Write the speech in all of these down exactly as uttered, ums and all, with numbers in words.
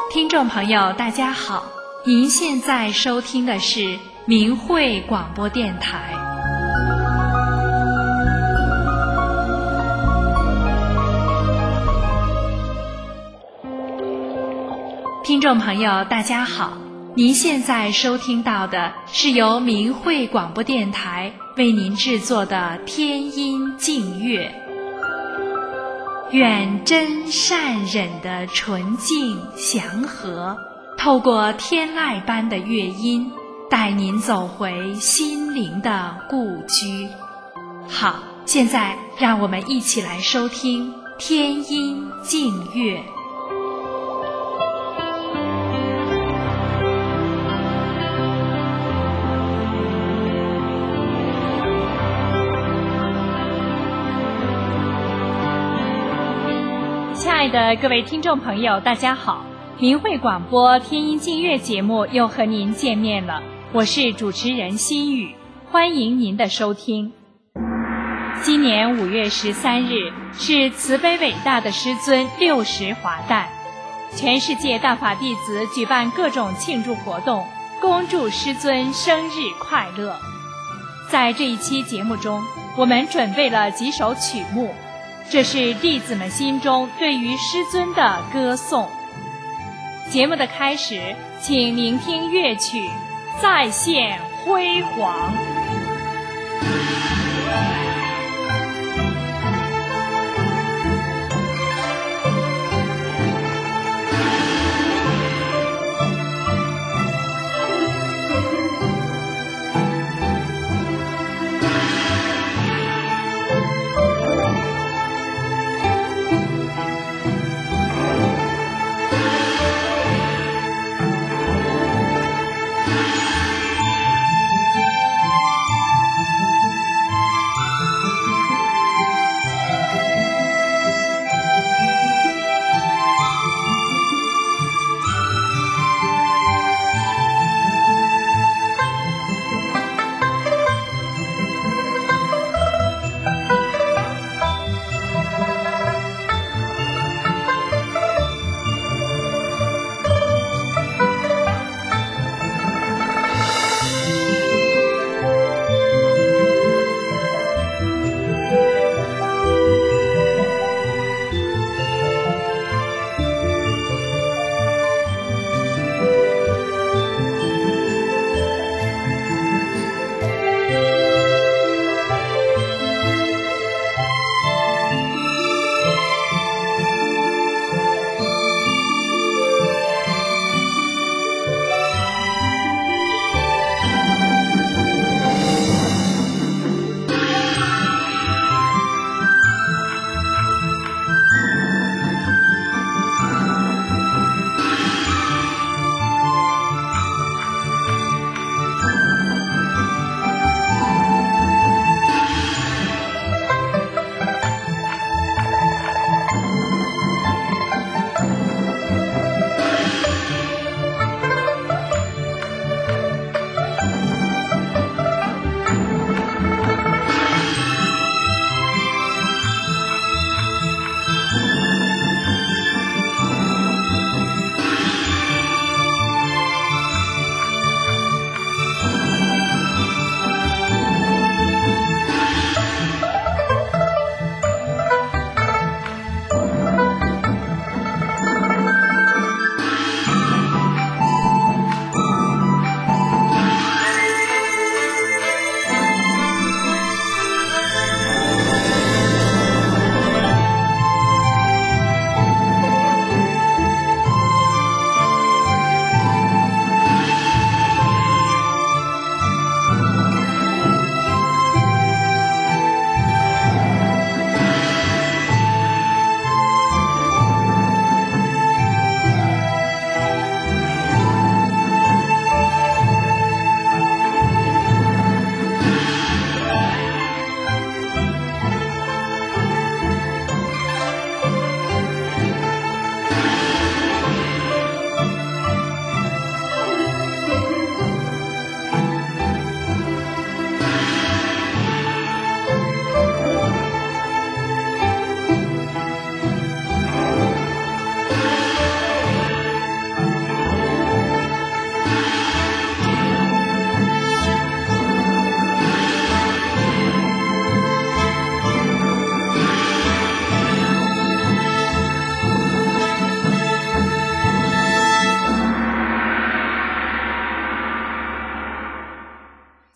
听众朋友大家好，您现在收听的是明慧广播电台。听众朋友大家好，您现在收听到的是由明慧广播电台为您制作的天音净乐。愿真善忍的纯净祥和，透过天籁般的乐音，带您走回心灵的故居。好，现在让我们一起来收听天音净乐。亲爱的各位听众朋友大家好，明慧广播天音净乐节目又和您见面了，我是主持人心雨，欢迎您的收听。今年五月十三日是慈悲伟大的师尊六十华诞，全世界大法弟子举办各种庆祝活动，恭祝师尊生日快乐。在这一期节目中，我们准备了几首曲目，这是弟子们心中对于师尊的歌颂。节目的开始，请聆听乐曲《再现辉煌》。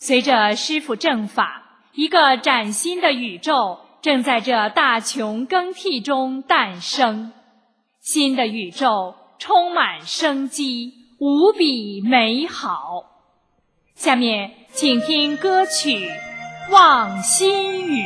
随着师父正法，一个崭新的宇宙正在这大穹更替中诞生。新的宇宙充满生机，无比美好。下面请听歌曲《望心语》。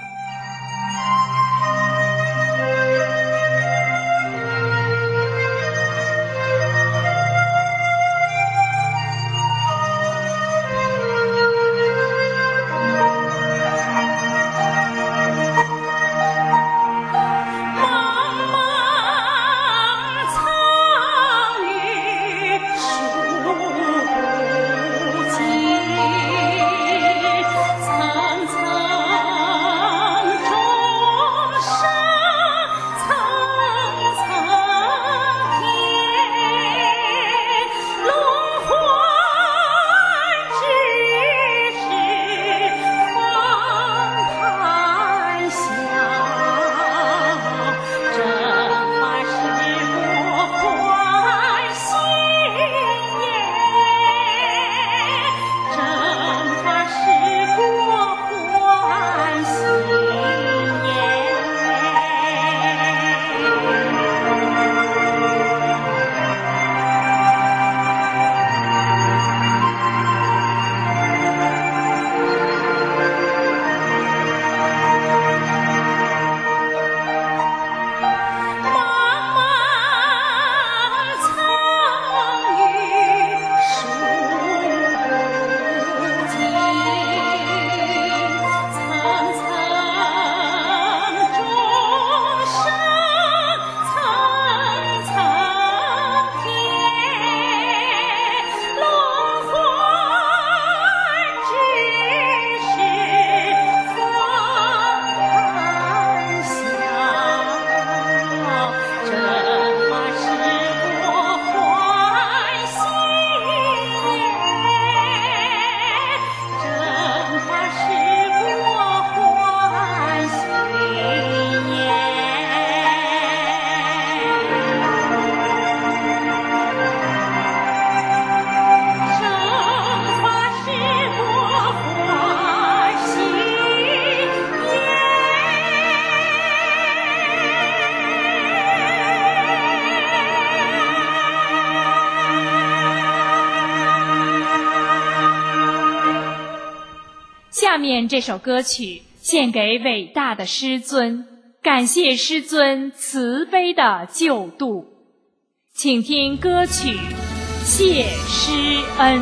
下面这首歌曲献给伟大的师尊，感谢师尊慈悲的救度。请听歌曲《谢师恩》。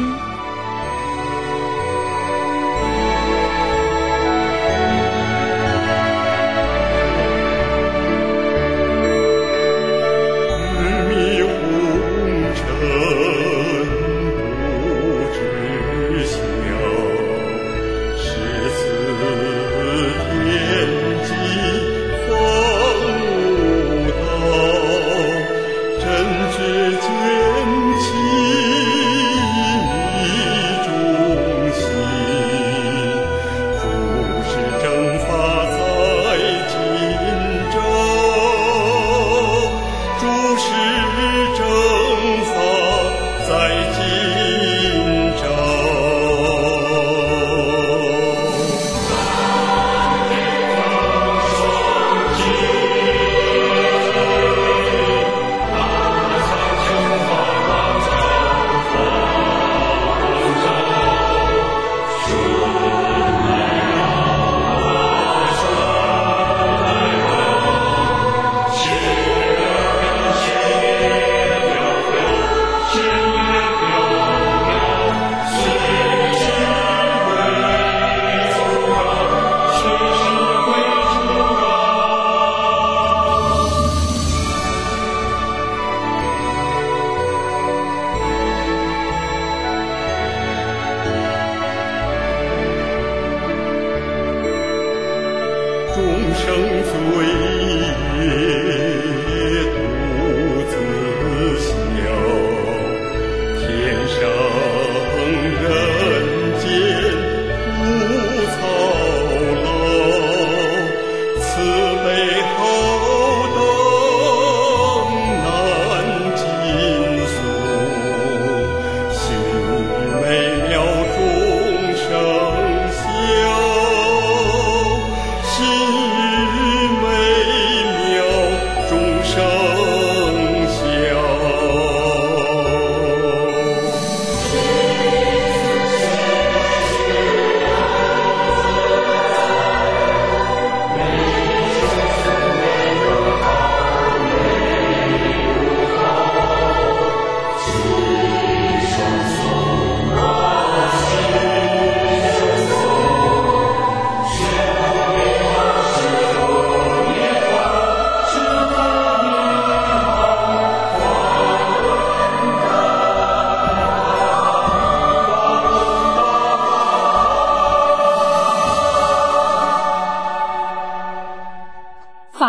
真知见其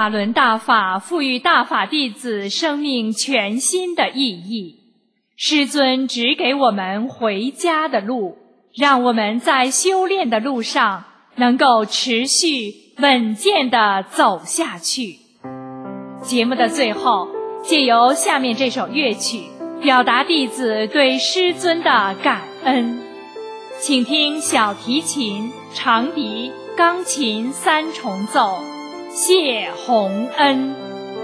法轮大法赋予大法弟子生命全新的意义。师尊指给我们回家的路，让我们在修炼的路上能够持续稳健地走下去。节目的最后，借由下面这首乐曲，表达弟子对师尊的感恩。请听小提琴、长笛、钢琴三重奏，谢洪恩。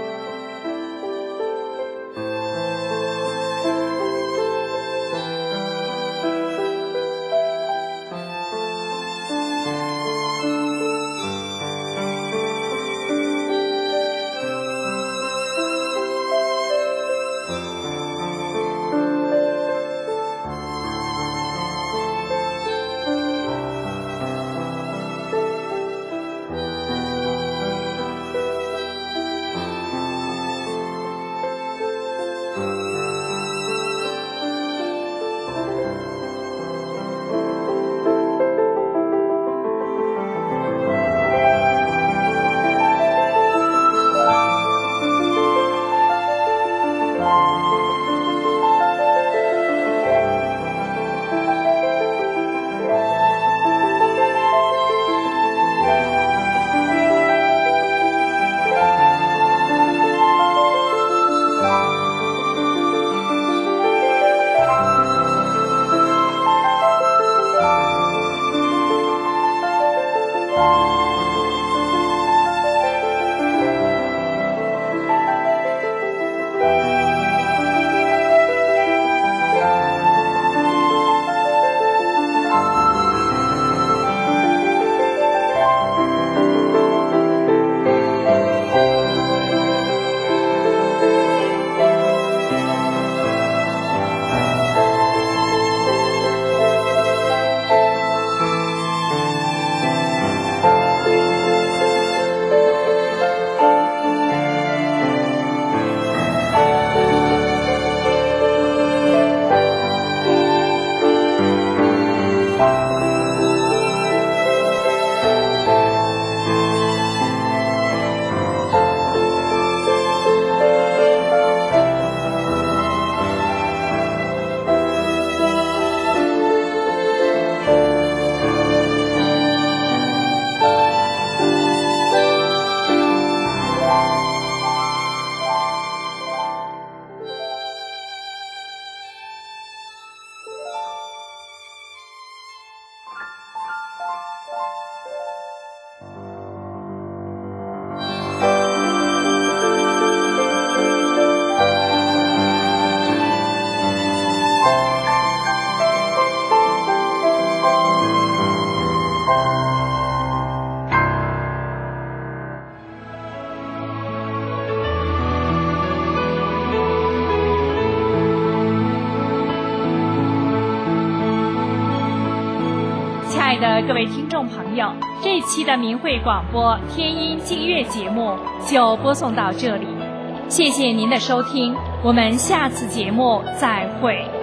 的各位听众朋友，这期的明慧广播天音净乐节目就播送到这里，谢谢您的收听，我们下次节目再会。